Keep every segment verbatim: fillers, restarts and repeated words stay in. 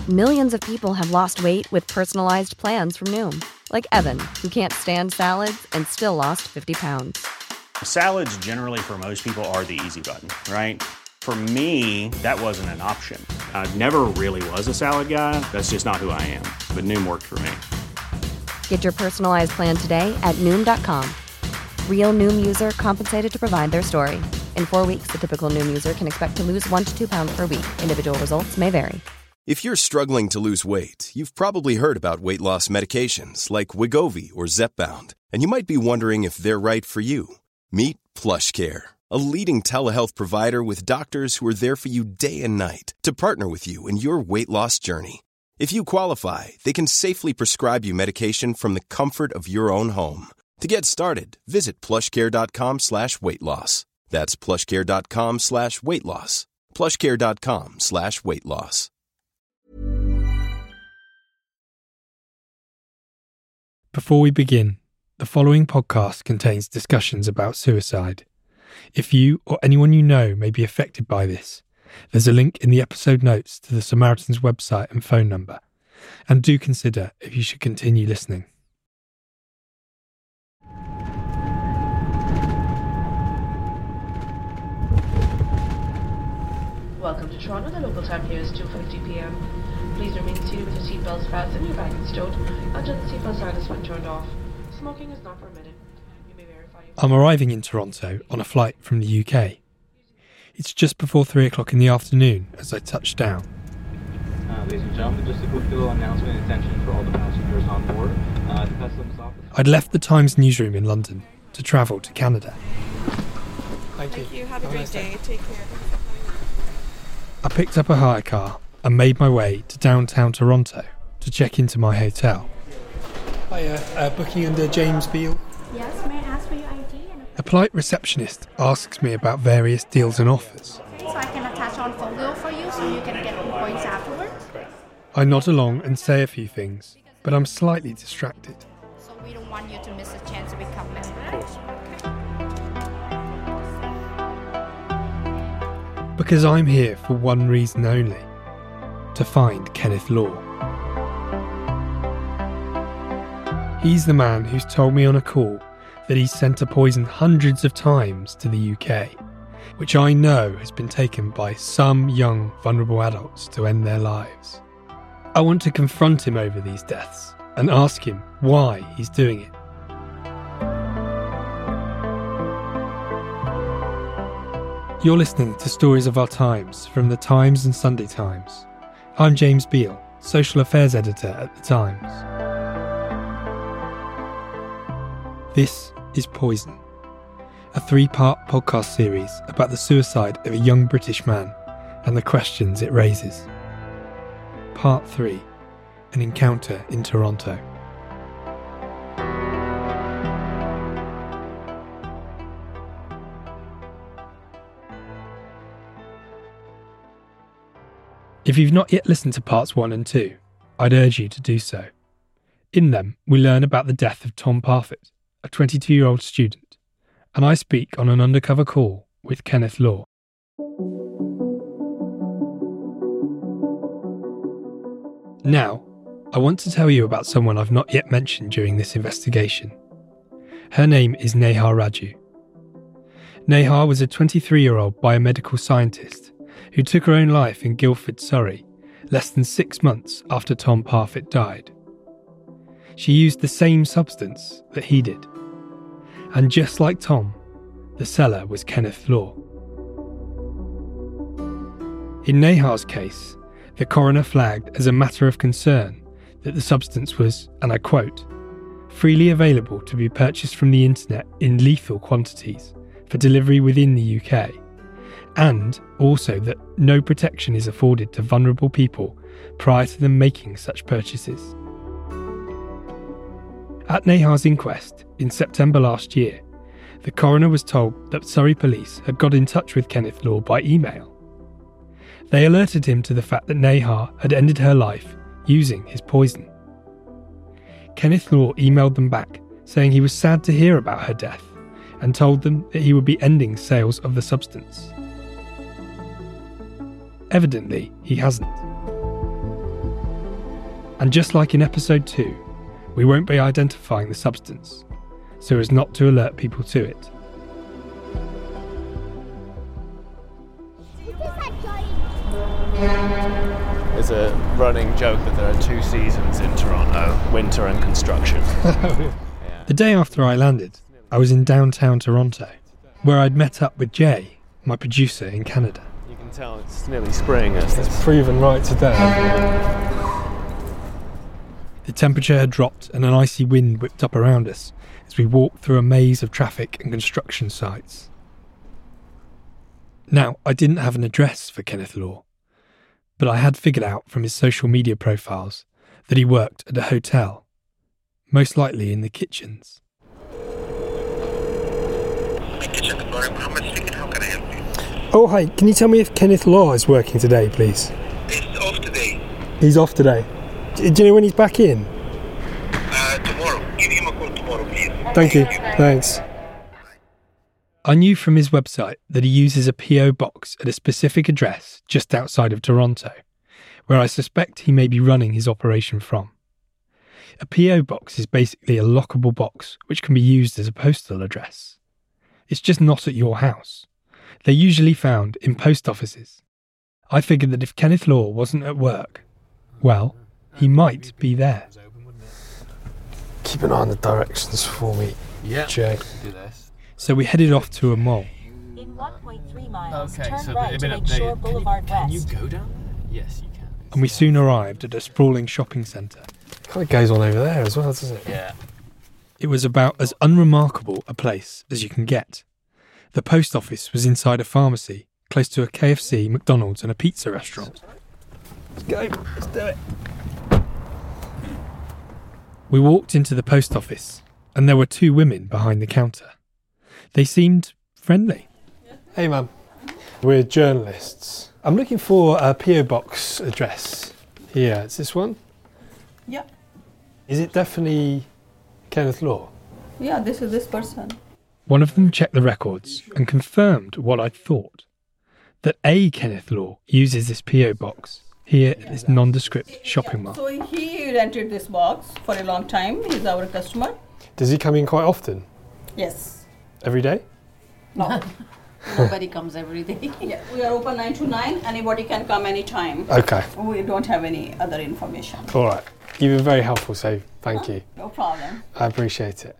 Millions of people have lost weight with personalized plans from Noom. Like Evan, who can't stand salads and still lost fifty pounds. Salads generally for most people are the easy button, right? For me, that wasn't an option. I never really was a salad guy. That's just not who I am. But Noom worked for me. Get your personalized plan today at Noom dot com. Real Noom user compensated to provide their story. In four weeks, the typical Noom user can expect to lose one to two pounds per week. Individual results may vary. If you're struggling to lose weight, you've probably heard about weight loss medications like Wegovy or Zepbound, and you might be wondering if they're right for you. Meet PlushCare, a leading telehealth provider with doctors who are there for you day and night to partner with you in your weight loss journey. If you qualify, they can safely prescribe you medication from the comfort of your own home. To get started, visit plushcare.com slash weight loss. That's plushcare.com slash weight loss. plushcare.com slash weight loss. Before we begin, the following podcast contains discussions about suicide. If you or anyone you know may be affected by this, there's a link in the episode notes to the Samaritans website and phone number, and do consider if you should continue listening. Welcome to Toronto. The local time here is two fifty p.m. Please remain seated with your seatbelts fastened and your baggage stowed until the seatbelt sign has been turned off. Smoking is not permitted. You may verify your... I'm arriving in Toronto on a flight from the U K. It's just before three o'clock in the afternoon as I touch down. Uh, ladies and gentlemen, just a quick little announcement and attention for all the passengers on board. Uh, the customs office... I'd left the Times newsroom in London to travel to Canada. Thank you. Thank you. Have a great day. Take care. I picked up a hire car and made my way to downtown Toronto to check into my hotel. Hi, uh, uh, booking under James Beale. Yes, may I ask for your I D? And A polite receptionist asks me about various deals and offers. so I can attach on folio for you so you can get points afterwards. I nod along and say a few things, but I'm slightly distracted. So we don't want you to miss a chance to become member. Because I'm here for one reason only, to find Kenneth Law. He's the man who's told me on a call that he's sent a poison hundreds of times to the U K, which I know has been taken by some young, vulnerable adults to end their lives. I want to confront him over these deaths and ask him why he's doing it. You're listening to Stories of Our Times from The Times and Sunday Times. I'm James Beale, Social Affairs Editor at The Times. This is Poison, a three-part podcast series about the suicide of a young British man and the questions it raises. Part three, an encounter in Toronto. If you've not yet listened to parts one and two, I'd urge you to do so. In them, we learn about the death of Tom Parfitt, a twenty-two-year-old student, and I speak on an undercover call with Kenneth Law. Now, I want to tell you about someone I've not yet mentioned during this investigation. Her name is Neha Raju. Neha was a twenty-three-year-old biomedical scientist who took her own life in Guildford, Surrey, less than six months after Tom Parfitt died. She used the same substance that he did. And just like Tom, the seller was Kenneth Law. In Neha's case, the coroner flagged as a matter of concern that the substance was, and I quote, freely available to be purchased from the internet in lethal quantities for delivery within the U K, and also that no protection is afforded to vulnerable people prior to them making such purchases. At Neha's inquest in September last year, the coroner was told that Surrey police had got in touch with Kenneth Law by email. They alerted him to the fact that Neha had ended her life using his poison. Kenneth Law emailed them back saying he was sad to hear about her death and told them that he would be ending sales of the substance. Evidently, he hasn't. And just like in episode two, we won't be identifying the substance, so as not to alert people to it. There's a running joke that there are two seasons in Toronto, winter and construction. Yeah. The day after I landed, I was in downtown Toronto, where I'd met up with Jay, my producer in Canada. You can tell it's nearly spring as this. It's proven right today. The temperature had dropped and an icy wind whipped up around us as we walked through a maze of traffic and construction sites. Now, I didn't have an address for Kenneth Law, but I had figured out from his social media profiles that he worked at a hotel, most likely in the kitchens. Oh, hi. Can you tell me if Kenneth Law is working today, please? He's off today. He's off today. Do you know when he's back in? Uh, tomorrow. Give him a call tomorrow, please. Thank you. Thanks. I knew from his website that he uses a P O box at a specific address just outside of Toronto, where I suspect he may be running his operation from. A P O box is basically a lockable box which can be used as a postal address. It's just not at your house. They're usually found in post offices. I figured that if Kenneth Law wasn't at work, well, he might be there. Keep an eye on the directions for me, yeah. Jay. Do this. So we headed off to a mall. In one point three miles, okay, turn so right to Lakeshore Boulevard can you, West. Can you go down there? Yes, you can. And we soon arrived at a sprawling shopping centre. Kind of goes on over there as well, doesn't it? Yeah. It was about as unremarkable a place as you can get. The post office was inside a pharmacy, close to a K F C, McDonald's and a pizza restaurant. Let's go. Let's do it. We walked into the post office, and there were two women behind the counter. They seemed friendly. Hey, ma'am. We're journalists. I'm looking for a P O box address here. Is this one? Yeah. Is it definitely Kenneth Law? Yeah, this is this person. One of them checked the records and confirmed what I'd thought, that a Kenneth Law uses this P O box here at this nondescript shopping mall. So he rented this box for a long time. He's our customer. Does he come in quite often? Yes. Every day? No. Nobody comes every day. Yeah, we are open nine to nine. Anybody can come anytime. Okay. We don't have any other information. All right. You've been very helpful, so thank Huh? you. No problem. I appreciate it.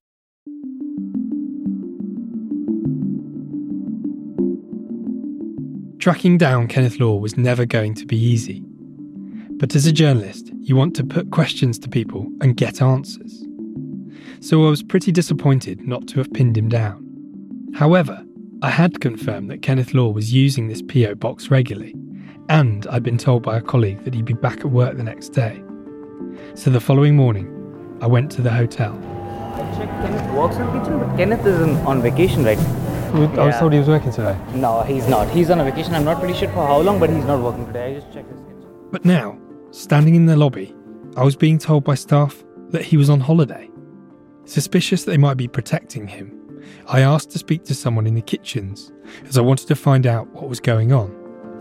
Tracking down Kenneth Law was never going to be easy. But as a journalist, you want to put questions to people and get answers. So I was pretty disappointed not to have pinned him down. However, I had confirmed that Kenneth Law was using this P O box regularly, and I'd been told by a colleague that he'd be back at work the next day. So the following morning, I went to the hotel. I checked Kenneth works in the kitchen, but Kenneth is in, on vacation right now. I was Yeah. told he was working today. No, he's not. He's on a vacation. I'm not pretty sure for how long, but he's not working today. I just checked his schedule. But now, standing in the lobby, I was being told by staff that he was on holiday. Suspicious that they might be protecting him, I asked to speak to someone in the kitchens, as I wanted to find out what was going on.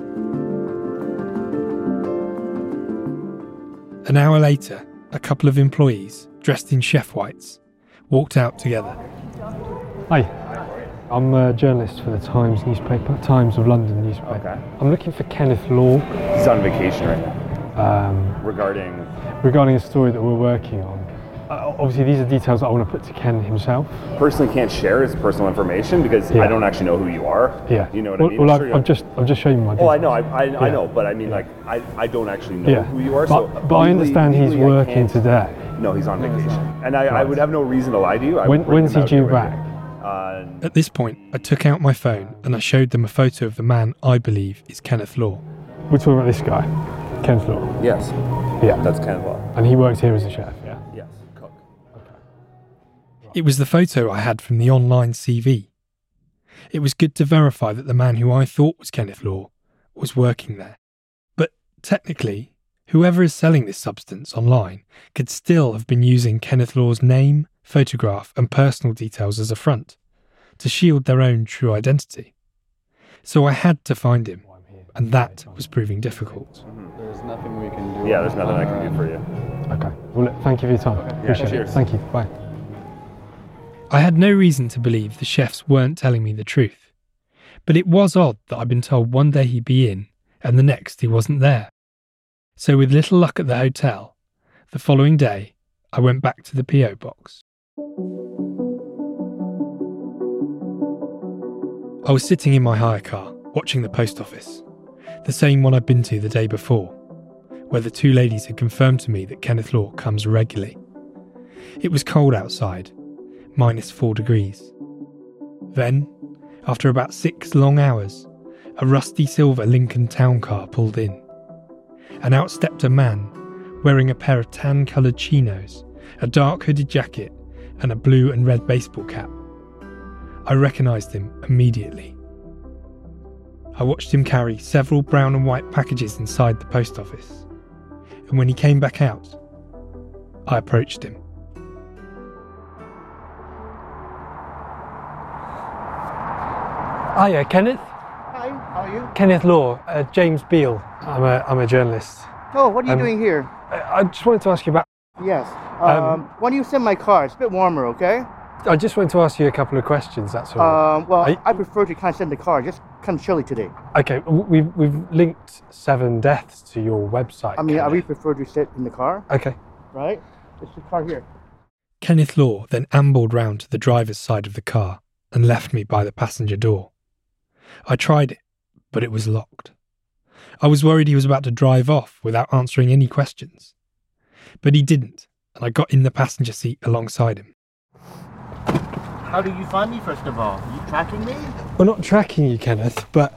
An hour later, a couple of employees, dressed in chef whites, walked out together. Hi. I'm a journalist for the Times newspaper, Times of London newspaper. Okay. I'm looking for Kenneth Law. He's on vacation right now. Um, regarding? Regarding a story that we're working on. Uh, obviously, these are details that I want to put to Ken himself. Personally can't share his personal information because Yeah. I don't actually know who you are. Yeah. You know what well, I mean? Well, I'm I've, sure you I've just, I've just shown you my Oh, details. I know, I, I, Yeah. I know, but I mean, like, I, I don't actually know Yeah. who you are. But, so but I legally- understand he's legally I working can't- today. No, he's on vacation, and I, I Right. would have no reason to lie to you. I When, would bring when's him he out due here right back? now. Uh, At this point, I took out my phone and I showed them a photo of the man I believe is Kenneth Law. We're talking about this guy, Kenneth Law. yes. Yeah. That's Kenneth Law. And he works here as a chef, yeah? Yes. Cook. It was the photo I had from the online C V. It was good to verify that the man who I thought was Kenneth Law was working there. But technically, whoever is selling this substance online could still have been using Kenneth Law's name, photograph and personal details as a front to shield their own true identity. So I had to find him, and that was proving difficult. There's nothing we can do. Yeah, there's nothing I can do for you. Okay. Well, look, thank you for your time. Okay. Appreciate Yeah, it. cheers. Thank you. Bye. I had no reason to believe the chefs weren't telling me the truth, but it was odd that I'd been told one day he'd be in and the next he wasn't there. So with little luck at the hotel, the following day I went back to the P O box. I was sitting in my hire car, watching the post office, the same one I'd been to the day before, where the two ladies had confirmed to me that Kenneth Law comes regularly. It was cold outside, minus four degrees. Then, after about six long hours, a rusty silver Lincoln town car pulled in, and out stepped a man wearing a pair of tan-coloured chinos, a dark hooded jacket, and a blue and red baseball cap. I recognised him immediately. I watched him carry several brown and white packages inside the post office, and when he came back out, I approached him. Hiya, Kenneth. Hi, how are you? Kenneth Law, uh, James Beale. I'm a, I'm a journalist. Oh, what are you Um, doing here? I I just wanted to ask you about... Yes. Um, Um, why don't you send my car? It's a bit warmer, okay? I just wanted to ask you a couple of questions, that's all. right. Um, well, I- I prefer to kind of send the car. Just kind of chilly today. Okay, w- we've, we've linked seven deaths to your website. I mean, I Kenneth. really prefer to sit in the car, Okay. right? It's the car here. Kenneth Law then ambled round to the driver's side of the car and left me by the passenger door. I tried it, but it was locked. I was worried he was about to drive off without answering any questions. But he didn't, and I got in the passenger seat alongside him. How did you find me, first of all? Are you tracking me? We're not tracking you, Kenneth, but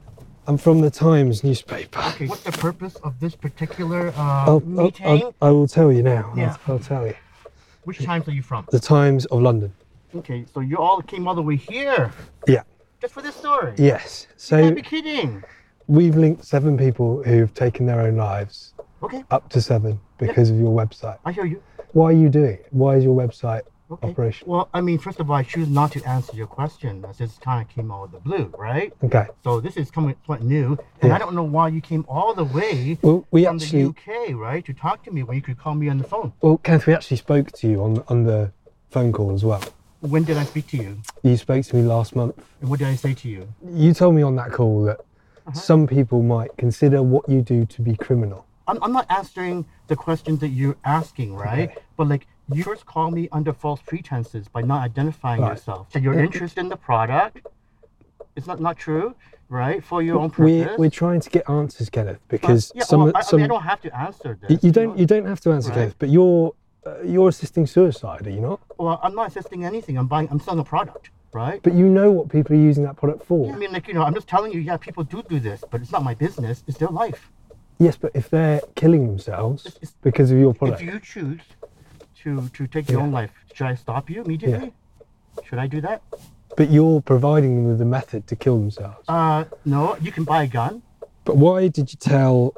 I'm from the Times newspaper. Okay, what's the purpose of this particular uh, I'll, I'll, meeting? I'll, I will tell you now. Yeah. I'll, I'll tell you. Which Times are you from? The Times of London. Okay, so you all came all the way here Yeah. just for this story? Yes. You So can't be kidding. we've linked seven people who've taken their own lives. Okay. Up to seven because of your website. I hear you. Why are you doing it? Why is your website Okay. operational? Well, I mean, first of all, I choose not to answer your question as this kind of came out of the blue, right? Okay. So this is coming quite new, and Yeah. I don't know why you came all the way Well, we from actually- the U K, right, to talk to me when you could call me on the phone. Well, Kenneth, we actually spoke to you on on the phone call as well. When did I speak to you? You spoke to me last month. And what did I say to you? You told me on that call that Uh-huh. some people might consider what you do to be criminal. I'm, I'm not answering the questions that you're asking, right? Okay. But like, you first call me under false pretenses by not identifying Right. yourself. So your Yeah. interest in the product, it's not, not true, right? For your own We're, purpose. we're trying to get answers, Kenneth, because yeah, some well, I, I some mean, I don't have to answer this. you, you don't you don't have to answer, Right. Kenneth, but you're uh, you're assisting suicide, are you not? Well, I'm not assisting anything. I'm buying. I'm selling a product, right? But you know what people are using that product for. I mean, like, you know, I'm just telling you. Yeah, people do do this, but it's not my business. It's their life. Yes, but if they're killing themselves because of your product, If you choose to to take your Yeah. own life, should I stop you immediately? Should I do that? but you're providing them with a method to kill themselves. Uh, no. You can buy a gun. But why did you tell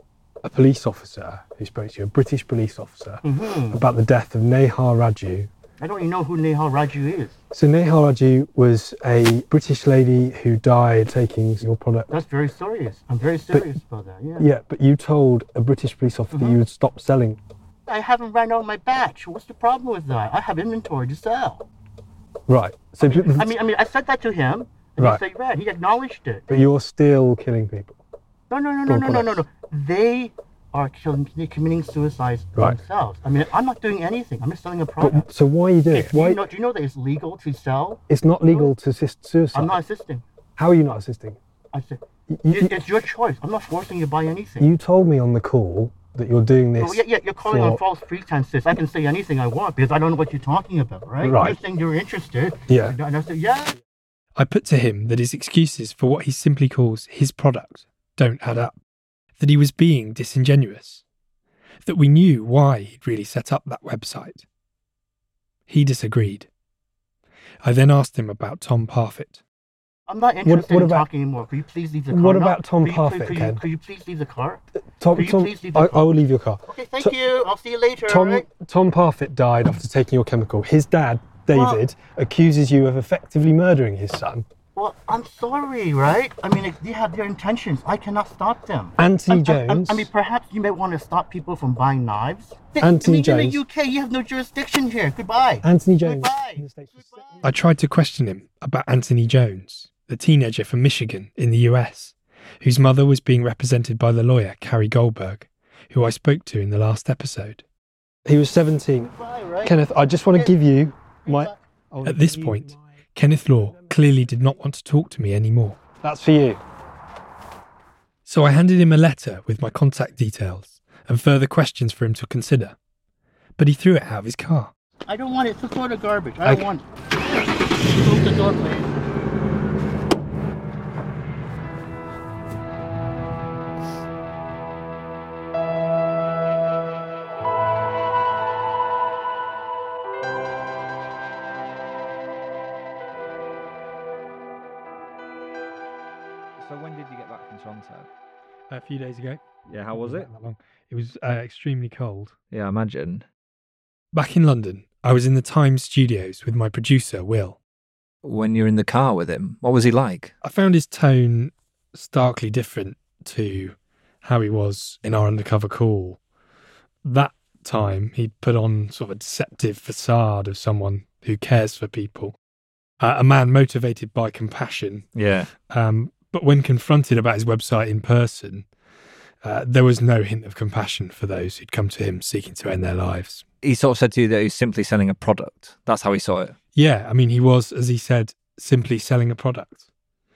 a police officer who spoke to you, a British police officer, Mhm. about the death of Nehar Raju? I don't even know who Nehal Raju is. So Nehar Raju was a British lady who died taking your product. That's very serious. I'm very serious about that. Yeah. Yeah, but you told a British police officer that you would stop selling. I haven't ran out my batch. What's the problem with that? I have inventory to sell. Right. So, people- I mean, I mean, I said that to him, and Right. he said, "Right." He acknowledged it. but you're still killing people. No, no, no, Your no, no, no, no, products. no. They are killing, committing suicide Right. themselves. I mean, I'm not doing anything. I'm just selling a product. But so why are you doing If it? Why? you know, do you know that it's legal to sell? It's not legal to assist suicide. I'm not assisting. How are you not assisting? I said, You, it, it's your choice. I'm not forcing you to buy anything. you told me on the call that you're doing this. Oh, yeah, yeah, you're calling for, on false pretenses. I can say anything I want because I don't know what you're talking about, right? Right. You're saying you're interested. Yeah. And I said, yeah. I put to him that his excuses for what he simply calls his product don't add up, that he was being disingenuous, that we knew why he'd really set up that website. He disagreed. I then asked him about Tom Parfitt. I'm not interested what in about- talking anymore. Could you please leave the car? What now? about Tom Could you- Parfitt, could you, Ken? Could you please leave the car? Tom, Could you Tom, please leave the I, I car? will leave your car. Okay, thank To- you. I'll see you later. Tom, all right? Tom Parfitt died after taking your chemical. His dad, David, accuses you of effectively murdering his son. Well, Well, I'm sorry, right? I mean, if they have their intentions. I cannot stop them. Anthony I, I, Jones. I, I mean, perhaps you may want to stop people from buying knives. Anthony I mean, Jones. in the U K, you have no jurisdiction here. Goodbye. Anthony Jones. Goodbye. I tried to question him about Anthony Jones, the teenager from Michigan in the U S, whose mother was being represented by the lawyer Carrie Goldberg, who I spoke to in the last episode. He was seventeen. Goodbye, right? Kenneth, I just want to give you my... At this point, Kenneth Law clearly did not want to talk to me anymore. That's for you. So I handed him a letter with my contact details and further questions for him to consider. But he threw it out of his car. I don't want it. It's a sort of garbage. I don't Okay. want it. Close the door, please. So when did you get back from Toronto? A few days ago. Yeah, how was it? Not that long. It was uh, extremely cold. Yeah, I imagine. Back in London, I was in the Times studios with my producer, Will. When you're in the car with him, what was he like? I found his tone starkly different to how he was in our undercover call. That time, he'd put on sort of a deceptive facade of someone who cares for people, uh, a man motivated by compassion. Yeah. Um, but when confronted about his website in person, uh, there was no hint of compassion for those who'd come to him seeking to end their lives. He sort of said to you that he was simply selling a product. That's how he saw it. Yeah, I mean, he was, as he said, simply selling a product.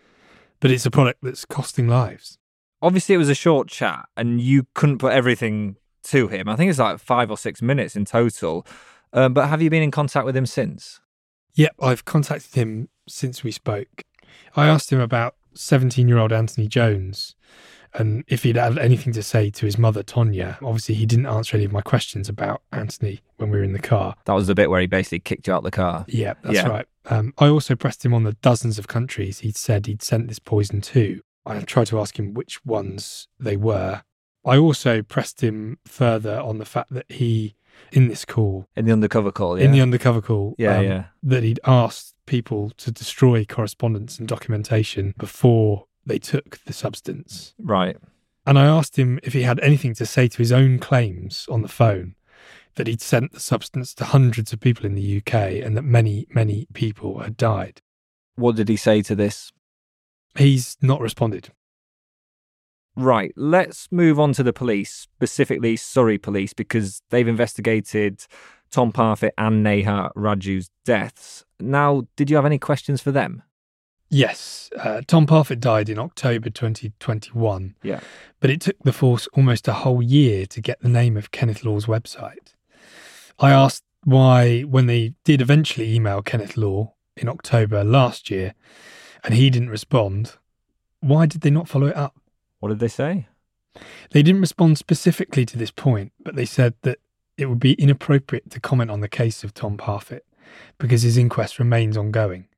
But it's a product that's costing lives. Obviously, it was a short chat and you couldn't put everything to him. I think it's like five or six minutes in total. Um, but have you been in contact with him since? Yep, I've contacted him since we spoke. I asked him about seventeen-year-old Anthony Jones and if he'd had anything to say to his mother, Tonya. Obviously, he didn't answer any of my questions about Anthony when we were in the car. That was the bit where he basically kicked you out the car. Yeah, that's Yeah. right. Um, I also pressed him on the dozens of countries he'd said he'd sent this poison to. I tried to ask him which ones they were. I also pressed him further on the fact that he, in this call... In the undercover call, yeah. In the undercover call. Yeah, um, yeah. That he'd asked people to destroy correspondence and documentation before they took the substance. Right. And I asked him if he had anything to say to his own claims on the phone that he'd sent the substance to hundreds of people in the U K and that many, many people had died. What did he say to this? He's not responded. Right, let's move on to the police, specifically Surrey Police, because they've investigated Tom Parfitt and Neha Raju's deaths. Now, did you have any questions for them? Yes, uh, Tom Parfitt died in October twenty twenty-one. Yeah. But it took the force almost a whole year to get the name of Kenneth Law's website. I asked why, when they did eventually email Kenneth Law in October last year, and he didn't respond, why did they not follow it up? What did they say? They didn't respond specifically to this point, but they said that it would be inappropriate to comment on the case of Tom Parfitt because his inquest remains ongoing.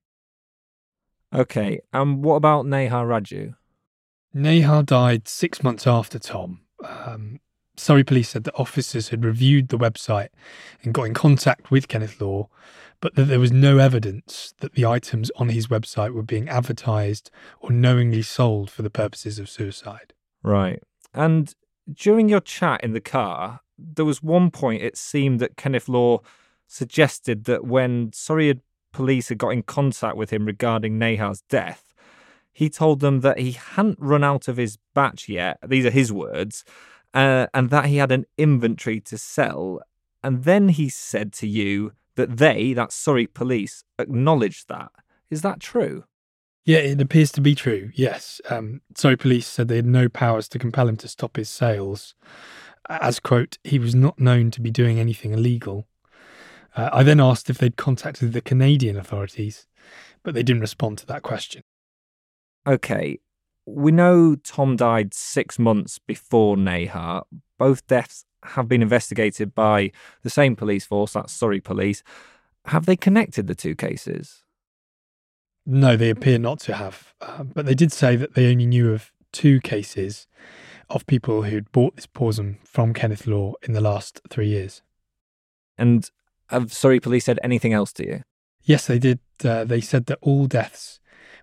Okay, and what about Neha Raju? Neha died six months after Tom. Um, Surrey Police said that officers had reviewed the website and got in contact with Kenneth Law, but that there was no evidence that the items on his website were being advertised or knowingly sold for the purposes of suicide. Right. And during your chat in the car, there was one point it seemed that Kenneth Law suggested that when Surrey Police had got in contact with him regarding Neha's death, he told them that he hadn't run out of his batch yet, these are his words, uh, and that he had an inventory to sell. And then he said to you that they, that's Surrey Police, acknowledged that. Is that true? Yeah, it appears to be true, yes. Um, Surrey Police said they had no powers to compel him to stop his sales. As, quote, he was not known to be doing anything illegal. Uh, I then asked if they'd contacted the Canadian authorities, but they didn't respond to that question. Okay, we know Tom died six months before Neha. Both deaths have been investigated by the same police force, that's Surrey Police. Have they connected the two cases? No, they appear not to have. Uh, but they did say that they only knew of two cases of people who'd bought this poison from Kenneth Law in the last three years. And have Surrey Police said anything else to you? Yes, they did. Uh, they said that all deaths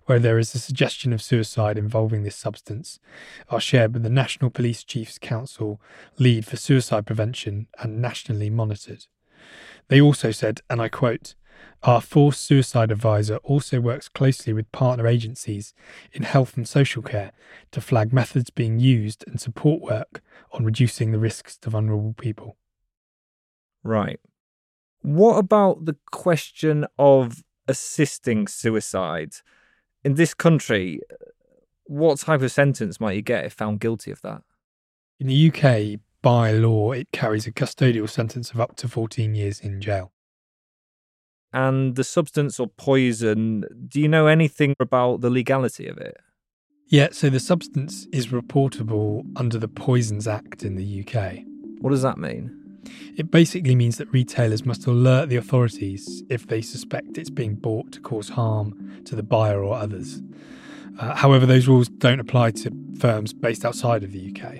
where there is a suggestion of suicide involving this substance, are shared with the National Police Chiefs Council lead for suicide prevention and nationally monitored. They also said, and I quote, "Our forced suicide advisor also works closely with partner agencies in health and social care to flag methods being used and support work on reducing the risks to vulnerable people." Right. What about the question of assisting suicide? In this country, what type of sentence might you get if found guilty of that? In the U K, by law, it carries a custodial sentence of up to fourteen years in jail. And the substance or poison, do you know anything about the legality of it? Yeah, so the substance is reportable under the Poisons Act in the U K. What does that mean? It basically means that retailers must alert the authorities if they suspect it's being bought to cause harm to the buyer or others. Uh, however, those rules don't apply to firms based outside of the U K.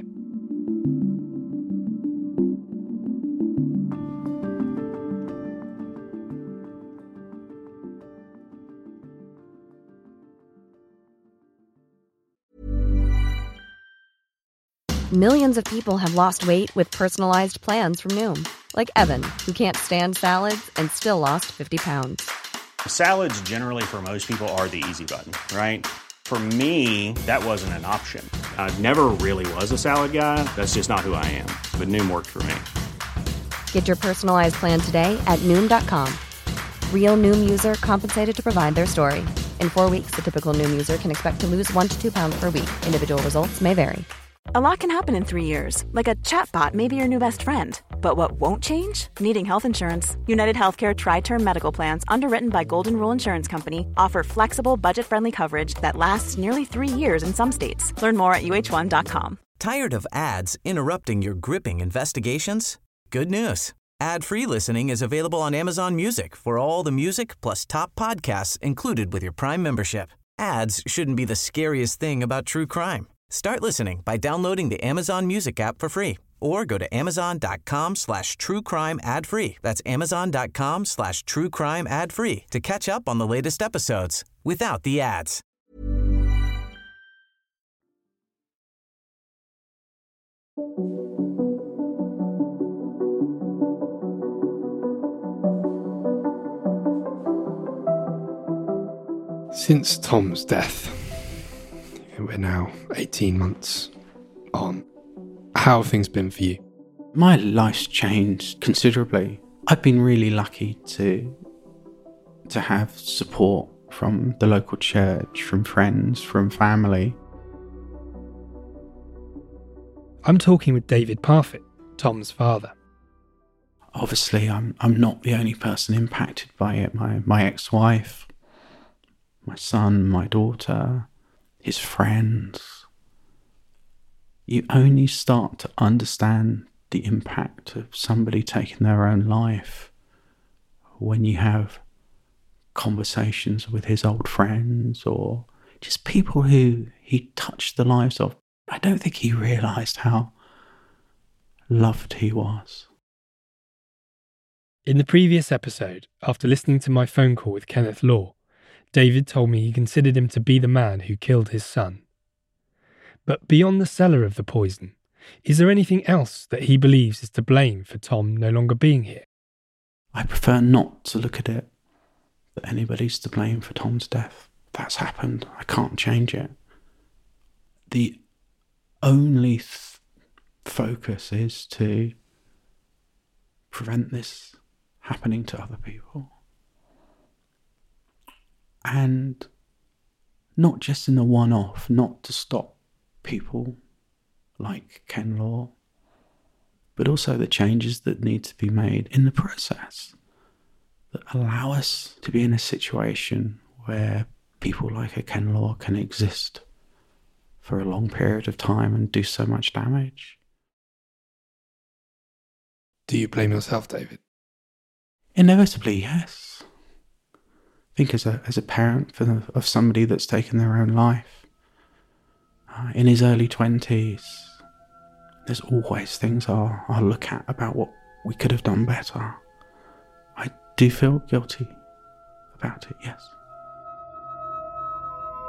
Millions of people have lost weight with personalized plans from Noom. Like Evan, who can't stand salads and still lost fifty pounds. Salads generally for most people are the easy button, right? For me, that wasn't an option. I never really was a salad guy. That's just not who I am. But Noom worked for me. Get your personalized plan today at Noom dot com. Real Noom user compensated to provide their story. In four weeks, the typical Noom user can expect to lose one to two pounds per week. Individual results may vary. A lot can happen in three years, like a chatbot may be your new best friend. But what won't change? Needing health insurance. United Healthcare Tri-Term Medical Plans, underwritten by Golden Rule Insurance Company, offer flexible, budget-friendly coverage that lasts nearly three years in some states. Learn more at U H one dot com. Tired of ads interrupting your gripping investigations? Good news. Ad-free listening is available on Amazon Music for all the music plus top podcasts included with your Prime membership. Ads shouldn't be the scariest thing about true crime. Start listening by downloading the Amazon Music app for free or go to amazon.com slash true crime ad free. That's amazon.com slash true crime ad free to catch up on the latest episodes without the ads. Since Tom's death, we're now eighteen months on. How have things been for you? My life's changed considerably. I've been really lucky to to have support from the local church, from friends, from family. I'm talking with David Parfitt, Tom's father. Obviously, I'm I'm not the only person impacted by it. My my ex-wife, my son, my daughter, his friends. You only start to understand the impact of somebody taking their own life when you have conversations with his old friends or just people who he touched the lives of. I don't think he realised how loved he was. In the previous episode, after listening to my phone call with Kenneth Law, David told me he considered him to be the man who killed his son. But beyond the seller of the poison, is there anything else that he believes is to blame for Tom no longer being here? I prefer not to look at it that anybody's to blame for Tom's death. That's happened. I can't change it. The only th- focus is to prevent this happening to other people. And not just in a one-off, not to stop people like Ken Law, but also the changes that need to be made in the process that allow us to be in a situation where people like a Ken Law can exist for a long period of time and do so much damage. Do you blame yourself, David? Inevitably, yes. I think as a as a parent for the, of somebody that's taken their own life uh, in his early twenties, there's always things I'll, I'll look at about what we could have done better. I do feel guilty about it, yes.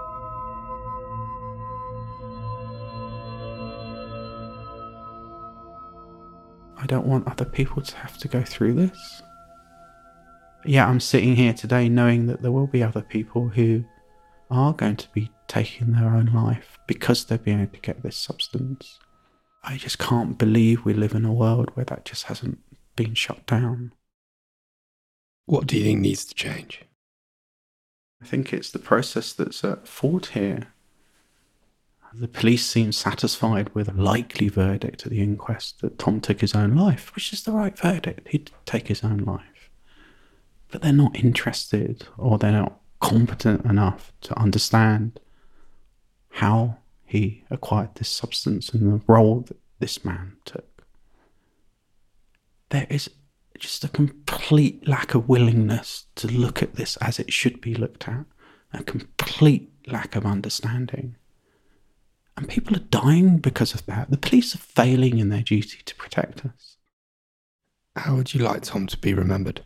I don't want other people to have to go through this. Yeah, I'm sitting here today knowing that there will be other people who are going to be taking their own life because they're being able to get this substance. I just can't believe we live in a world where that just hasn't been shut down. What do you think needs to change? I think it's the process that's at fault here. The police seem satisfied with a likely verdict at the inquest that Tom took his own life, which is the right verdict. He'd take his own life. But they're not interested, or they're not competent enough to understand how he acquired this substance and the role that this man took. There is just a complete lack of willingness to look at this as it should be looked at, a complete lack of understanding. And people are dying because of that. The police are failing in their duty to protect us. How would you like Tom to be remembered?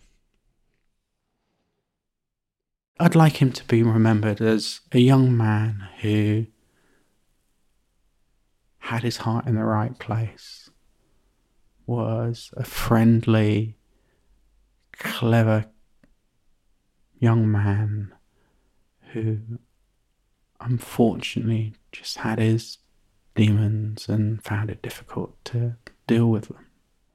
I'd like him to be remembered as a young man who had his heart in the right place, was a friendly, clever young man who unfortunately just had his demons and found it difficult to deal with them.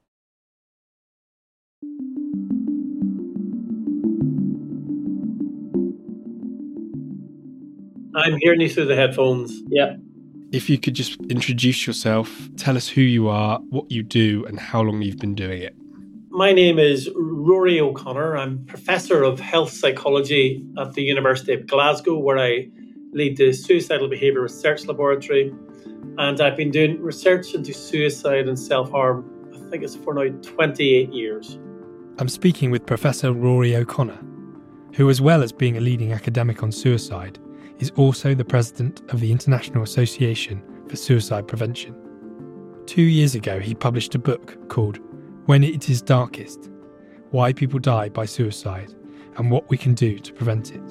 I'm hearing you through the headphones. Yeah. If you could just introduce yourself, tell us who you are, what you do, and how long you've been doing it. My name is Rory O'Connor. I'm Professor of Health Psychology at the University of Glasgow, where I lead the Suicidal Behaviour Research Laboratory. And I've been doing research into suicide and self-harm, I think it's for now twenty-eight years. I'm speaking with Professor Rory O'Connor, who, as well as being a leading academic on suicide, is also the president of the International Association for Suicide Prevention. Two years ago, he published a book called When It Is Darkest: Why People Die by Suicide and What We Can Do to Prevent It.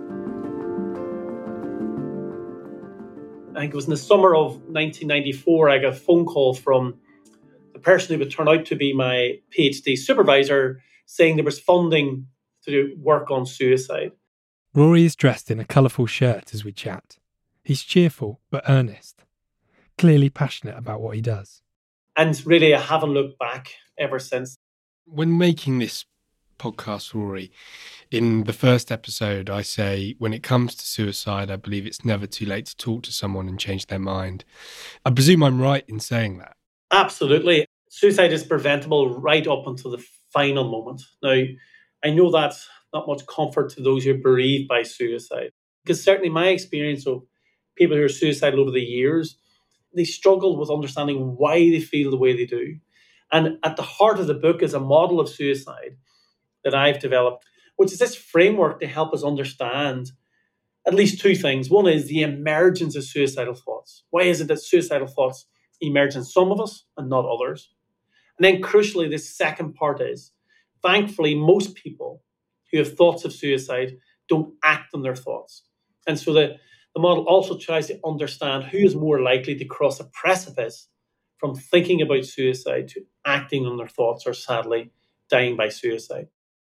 I think it was in the summer of nineteen ninety-four, I got a phone call from the person who would turn out to be my PhD supervisor saying there was funding to do work on suicide. Rory is dressed in a colourful shirt as we chat. He's cheerful but earnest, clearly passionate about what he does. And really, I haven't looked back ever since. When making this podcast, Rory, in the first episode, I say, when it comes to suicide, I believe it's never too late to talk to someone and change their mind. I presume I'm right in saying that. Absolutely. Suicide is preventable right up until the final moment. Now, I know that's not much comfort to those who are bereaved by suicide, because certainly my experience of people who are suicidal over the years, they struggle with understanding why they feel the way they do. And at the heart of the book is a model of suicide that I've developed, which is this framework to help us understand at least two things. One is the emergence of suicidal thoughts. Why is it that suicidal thoughts emerge in some of us and not others? And then crucially, this second part is, thankfully, most people who have thoughts of suicide don't act on their thoughts. And so the, the model also tries to understand who is more likely to cross a precipice from thinking about suicide to acting on their thoughts or, sadly, dying by suicide.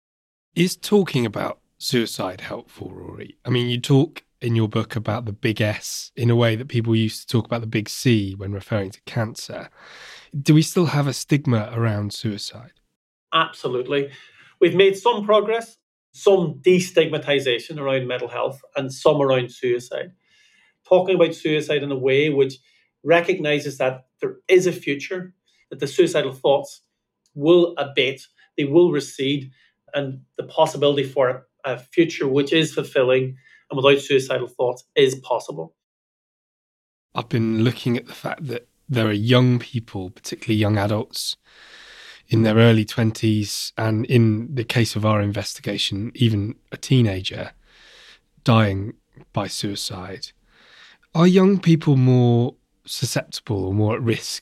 Is talking about suicide helpful, Rory? I mean, you talk in your book about the big S in a way that people used to talk about the big C when referring to cancer. Do we still have a stigma around suicide? Absolutely. We've made some progress, some destigmatization around mental health and some around suicide. Talking about suicide in a way which recognizes that there is a future, that the suicidal thoughts will abate, they will recede, and the possibility for a, a future which is fulfilling and without suicidal thoughts is possible. I've been looking at the fact that there are young people, particularly young adults, in their early twenties, and in the case of our investigation, even a teenager dying by suicide. Are young people more susceptible or more at risk?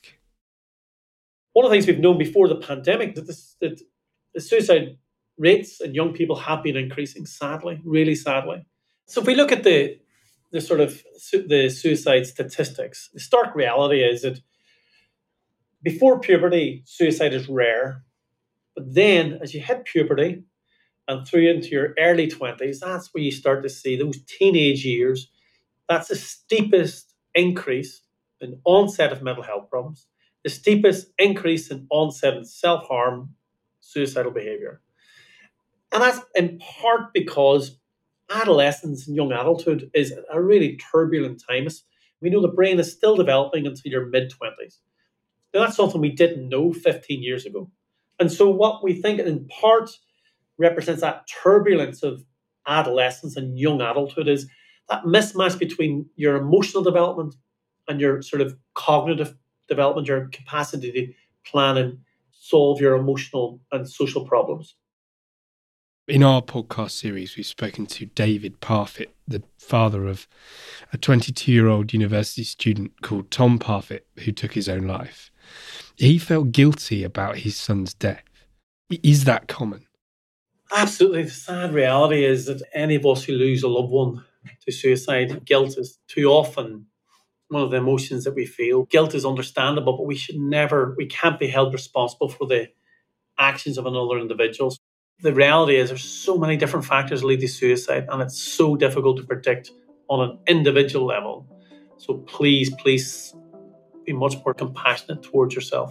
One of the things we've known before the pandemic, that, this, that the suicide rates in young people have been increasing, sadly, really sadly. So if we look at the the sort of su- the suicide statistics, the stark reality is that before puberty, suicide is rare. But then as you hit puberty and through into your early twenties, that's where you start to see those teenage years. That's the steepest increase in onset of mental health problems, the steepest increase in onset in self-harm, suicidal behaviour. And that's in part because adolescence and young adulthood is a really turbulent time. We know the brain is still developing until your mid-twenties. Now, that's something we didn't know fifteen years ago. And so what we think in part represents that turbulence of adolescence and young adulthood is that mismatch between your emotional development and your sort of cognitive development, your capacity to plan and solve your emotional and social problems. In our podcast series, we've spoken to David Parfitt, the father of a twenty-two-year-old university student called Tom Parfitt, who took his own life. He felt guilty about his son's death. Is that common? Absolutely. The sad reality is that any of us who lose a loved one to suicide, guilt is too often one of the emotions that we feel. Guilt is understandable, but we should never, we can't be held responsible for the actions of another individual. The reality is there's so many different factors that lead to suicide, and it's so difficult to predict on an individual level. So please, please be much more compassionate towards yourself.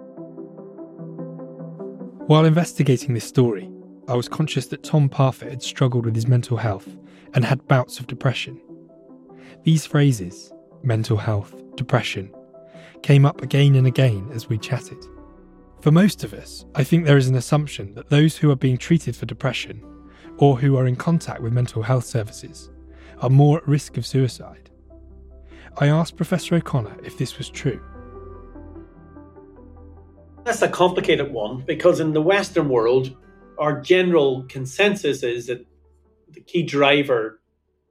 While investigating this story, I was conscious that Tom Parfitt had struggled with his mental health and had bouts of depression. These phrases, mental health, depression, came up again and again as we chatted. For most of us, I think there is an assumption that those who are being treated for depression or who are in contact with mental health services are more at risk of suicide. I asked Professor O'Connor if this was true. That's a complicated one because in the Western world, our general consensus is that the key driver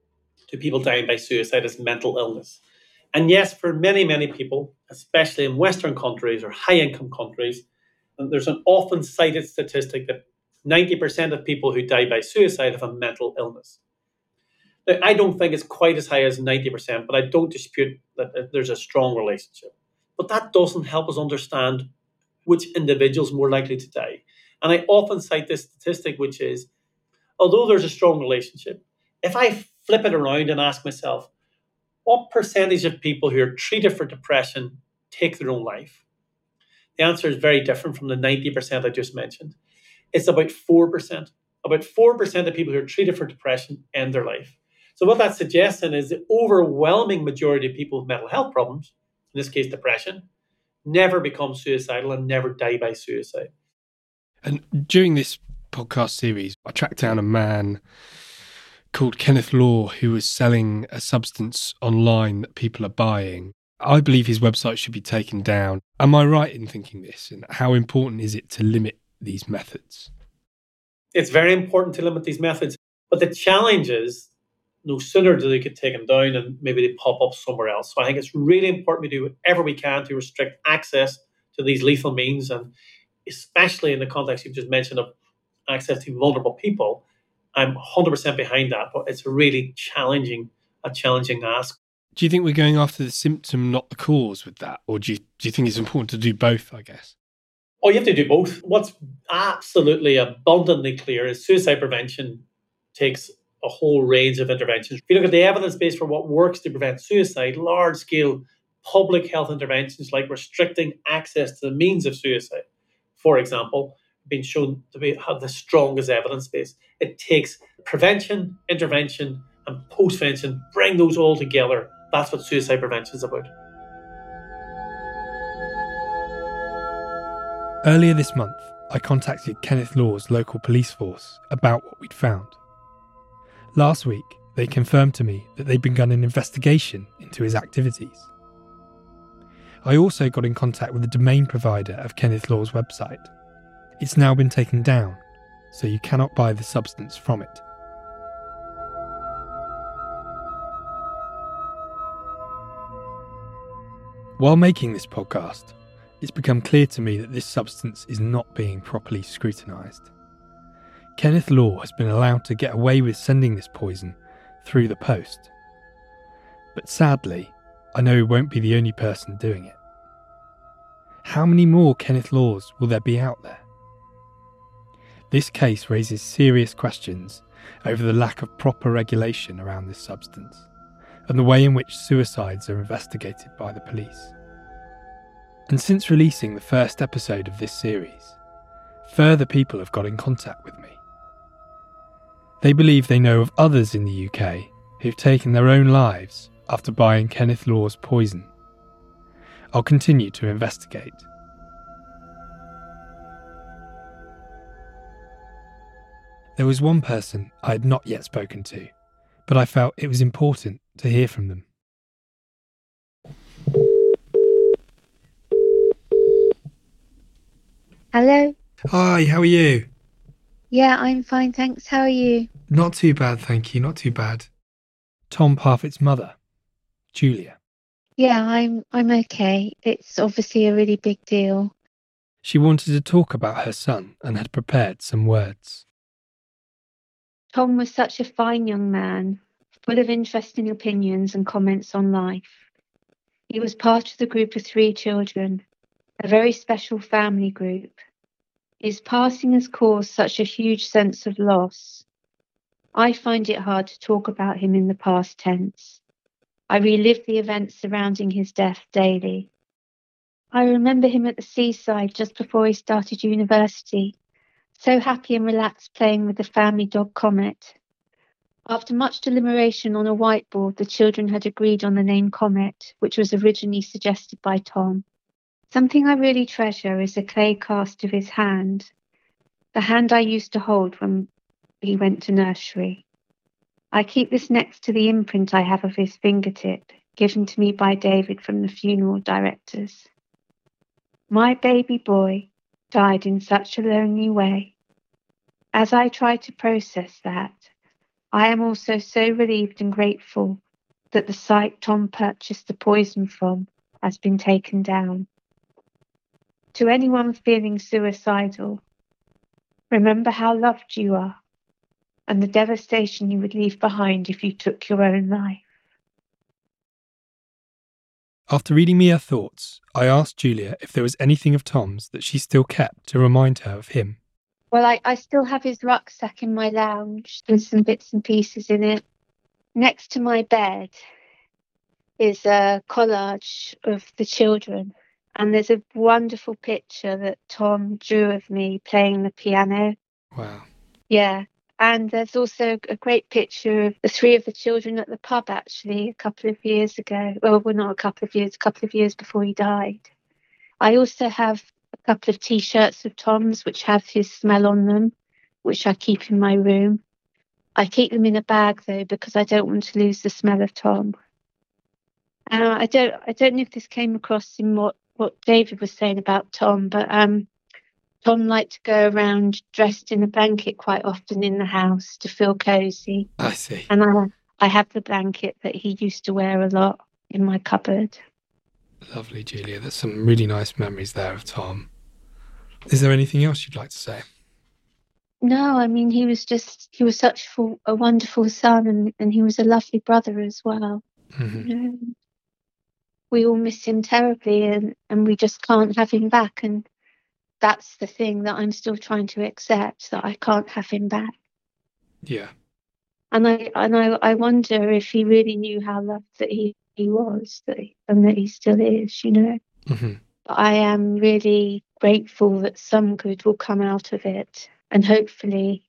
to people dying by suicide is mental illness. And yes, for many, many people, especially in Western countries or high-income countries, there's an often cited statistic that ninety percent of people who die by suicide have a mental illness. Now, I don't think it's quite as high as ninety percent, but I don't dispute that there's a strong relationship. But that doesn't help us understand which individuals are more likely to die. And I often cite this statistic, which is, although there's a strong relationship, if I flip it around and ask myself, what percentage of people who are treated for depression take their own life? The answer is very different from the ninety percent I just mentioned. It's about four percent. About four percent of people who are treated for depression end their life. So what that's suggesting is the overwhelming majority of people with mental health problems, in this case depression, never become suicidal and never die by suicide. And during this podcast series, I tracked down a man called Kenneth Law who was selling a substance online that people are buying. I believe his website should be taken down. Am I right in thinking this? And how important is it to limit these methods? It's very important to limit these methods. But the challenge is, no sooner do they get taken down and maybe they pop up somewhere else. So I think it's really important we do whatever we can to restrict access to these lethal means, and especially in the context you've just mentioned of access to vulnerable people. I'm one hundred percent behind that, but it's a really challenging, a challenging ask. Do you think we're going after the symptom, not the cause with that? Or do you, do you think it's important to do both, I guess? Oh, you have to do both. What's absolutely abundantly clear is suicide prevention takes a whole range of interventions. If you look at the evidence base for what works to prevent suicide, large-scale public health interventions like restricting access to the means of suicide, for example, have been shown to be, have the strongest evidence base. It takes prevention, intervention, and post-prevention, bring those all together. That's what suicide prevention is about. Earlier this month, I contacted Kenneth Law's local police force about what we'd found. Last week, they confirmed to me that they'd begun an investigation into his activities. I also got in contact with the domain provider of Kenneth Law's website. It's now been taken down, so you cannot buy the substance from it. While making this podcast, it's become clear to me that this substance is not being properly scrutinised. Kenneth Law has been allowed to get away with sending this poison through the post. But sadly, I know he won't be the only person doing it. How many more Kenneth Laws will there be out there? This case raises serious questions over the lack of proper regulation around this substance and the way in which suicides are investigated by the police. And since releasing the first episode of this series, further people have got in contact with me. They believe they know of others in the U K who've taken their own lives after buying Kenneth Law's poison. I'll continue to investigate. There was one person I had not yet spoken to, but I felt it was important to hear from them. Hello? Hi, how are you? Yeah, I'm fine, thanks. How are you? Not too bad, thank you, not too bad. Tom Parfitt's mother, Julia. Yeah, I'm I'm okay. It's obviously a really big deal. She wanted to talk about her son and had prepared some words. Tom was such a fine young man, full of interesting opinions and comments on life. He was part of the group of three children, a very special family group. His passing has caused such a huge sense of loss. I find it hard to talk about him in the past tense. I relive the events surrounding his death daily. I remember him at the seaside just before he started university, so happy and relaxed playing with the family dog Comet. After much deliberation on a whiteboard, the children had agreed on the name Comet, which was originally suggested by Tom. Something I really treasure is a clay cast of his hand, the hand I used to hold when he went to nursery. I keep this next to the imprint I have of his fingertip, given to me by David from the funeral directors. My baby boy died in such a lonely way. As I try to process that, I am also so relieved and grateful that the site Tom purchased the poison from has been taken down. To anyone feeling suicidal, remember how loved you are and the devastation you would leave behind if you took your own life. After reading me her thoughts, I asked Julia if there was anything of Tom's that she still kept to remind her of him. Well, I, I still have his rucksack in my lounge with some bits and pieces in it. Next to my bed is a collage of the children. And there's a wonderful picture that Tom drew of me playing the piano. Wow. Yeah. And there's also a great picture of the three of the children at the pub, actually, a couple of years ago. Well, well, not a couple of years, a couple of years before he died. I also have a couple of T-shirts of Tom's, which have his smell on them, which I keep in my room. I keep them in a bag, though, because I don't want to lose the smell of Tom. Uh, I don't I don't know if this came across in what, what David was saying about Tom, but um, Tom liked to go around dressed in a blanket quite often in the house to feel cosy. I see. And I, I have the blanket that he used to wear a lot in my cupboard. Lovely, Julia. There's some really nice memories there of Tom. Is there anything else you'd like to say? No, I mean, he was just, he was such full, a wonderful son, and, and he was a lovely brother as well. Mm-hmm. You know, we all miss him terribly, and, and we just can't have him back. And that's the thing that I'm still trying to accept, that I can't have him back. Yeah. And I and I, I wonder if he really knew how loved that he, he was, that he, and that he still is, you know. Mm-hmm. But I am really grateful that some good will come out of it, and hopefully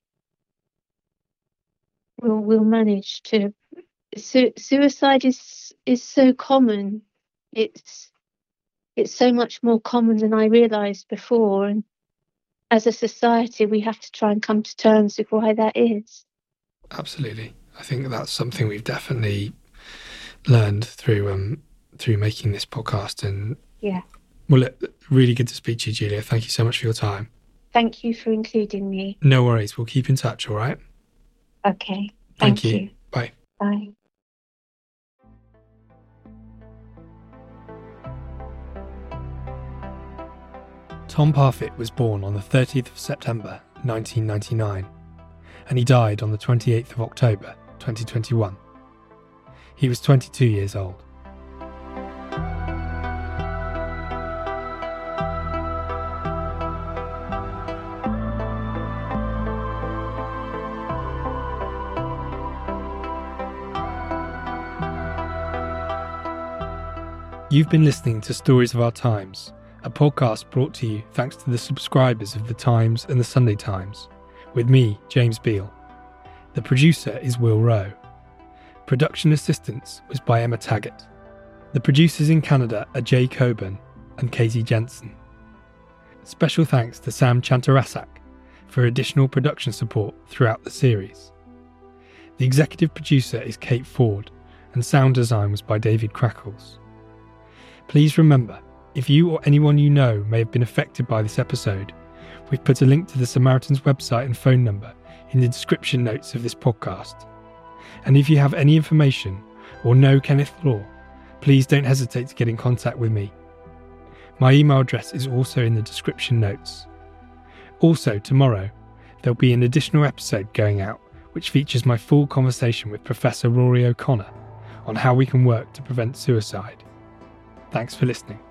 we'll we'll manage to. Su- suicide is is so common. It's it's so much more common than I realised before, and as a society, we have to try and come to terms with why that is. Absolutely, I think that's something we've definitely learned through um through making this podcast. And yeah, well, really good to speak to you, Julia. Thank you so much for your time. Thank you for including me. No worries. We'll keep in touch. All right. Okay. Thank, Thank you. you. Bye. Bye. Tom Parfitt was born on the thirtieth of September nineteen ninety-nine, and he died on the twenty-eighth of October twenty twenty-one. He was twenty-two years old. You've been listening to Stories of Our Times, a podcast brought to you thanks to the subscribers of The Times and The Sunday Times, with me, James Beale. The producer is Will Rowe. Production assistance was by Emma Taggart. The producers in Canada are Jay Coburn and Katie Jensen. Special thanks to Sam Chantarasak for additional production support throughout the series. The executive producer is Kate Ford, and sound design was by David Crackles. Please remember, if you or anyone you know may have been affected by this episode, we've put a link to the Samaritans website and phone number in the description notes of this podcast. And if you have any information or know Kenneth Law, please don't hesitate to get in contact with me. My email address is also in the description notes. Also, tomorrow, there'll be an additional episode going out which features my full conversation with Professor Rory O'Connor on how we can work to prevent suicide. Thanks for listening.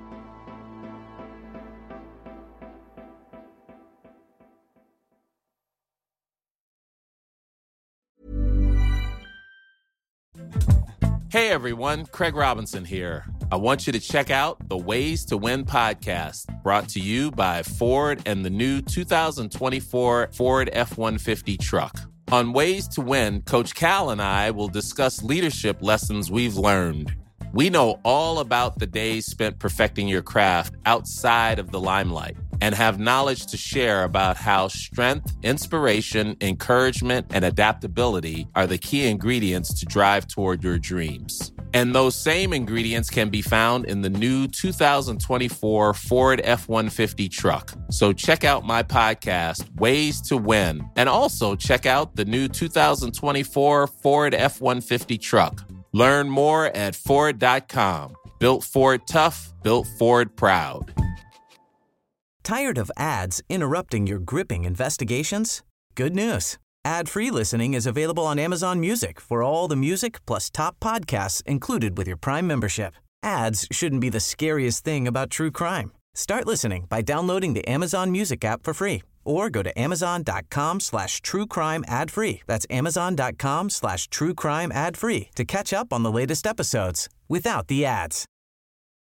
Hey everyone, Craig Robinson here. I want you to check out the Ways to Win podcast, brought to you by Ford and the new two thousand twenty-four Ford F one fifty truck. On Ways to Win, Coach Cal and I will discuss leadership lessons we've learned. We know all about the days spent perfecting your craft outside of the limelight and have knowledge to share about how strength, inspiration, encouragement, and adaptability are the key ingredients to drive toward your dreams. And those same ingredients can be found in the new two thousand twenty-four Ford F one fifty truck. So check out my podcast, Ways to Win, and also check out the new two thousand twenty-four Ford F one fifty truck. Learn more at Ford dot com. Built Ford tough, built Ford proud. Tired of ads interrupting your gripping investigations? Good news. Ad-free listening is available on Amazon Music for all the music plus top podcasts included with your Prime membership. Ads shouldn't be the scariest thing about true crime. Start listening by downloading the Amazon Music app for free or go to amazon.com slash true crime ad free. That's amazon.com slash true crime ad free to catch up on the latest episodes without the ads.